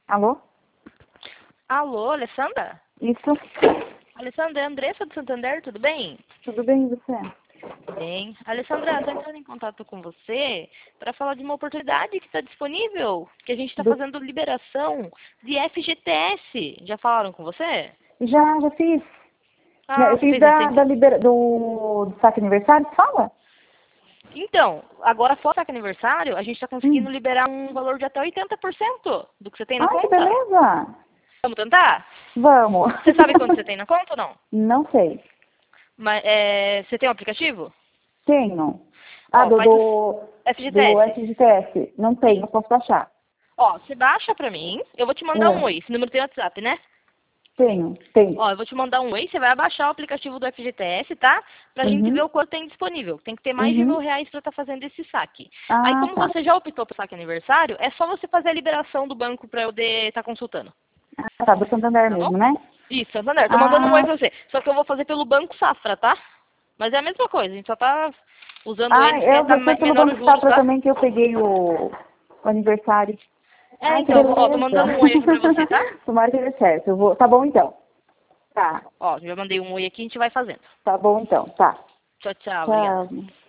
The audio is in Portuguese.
Alô? Alô, Alessandra? Isso? Alessandra, é a Andressa do Santander, tudo bem? Tudo bem, e você? Bem. Alessandra, estou entrando em contato com você para falar de uma oportunidade que está disponível, que a gente está fazendo liberação de FGTS. Já falaram com você? Já fiz. Ah, Eu você fiz fez recente. do saque aniversário, fala? Então, agora fora saque aniversário, a gente está conseguindo liberar um valor de até 80% do que você tem na Ai, que conta. beleza! Vamos tentar? Vamos. Você sabe quanto você tem na conta ou não? Não sei. Mas, você tem um aplicativo? Tenho. Ó, faz o Do FGTS. FGTS. Não tenho, não posso baixar. Ó, você baixa pra mim, eu vou te mandar um oi. Esse número tem WhatsApp, né? Tenho. Ó, eu vou te mandar um oi, você vai abaixar o aplicativo do FGTS, tá? Pra gente ver Uhum. o quanto tem disponível. Tem que ter mais de Uhum. R$ 1.000 pra estar fazendo esse saque. Aí, Ah, como tá. você já optou pro saque aniversário, é só você fazer a liberação do banco pra eu poder estar consultando. Ah, tá, do Santander Tá bom? mesmo, né? Isso, Santander. Tô mandando um oi Ah, pra você. Só que eu vou fazer pelo Banco Safra, tá? Mas é a mesma coisa, a gente só tá usando ele porque tá foi pelo menor os Banco juros, Safra tá? também que eu peguei o aniversário. É, Ai, que então, ó, tô beleza. mandando um oi aqui pra você, tá? Tomara que dê certo. Tá bom então. Tá. Ó, já mandei um oi aqui, a gente vai fazendo. Tá bom então. Tá. Tchau, tchau, obrigada. Tchau.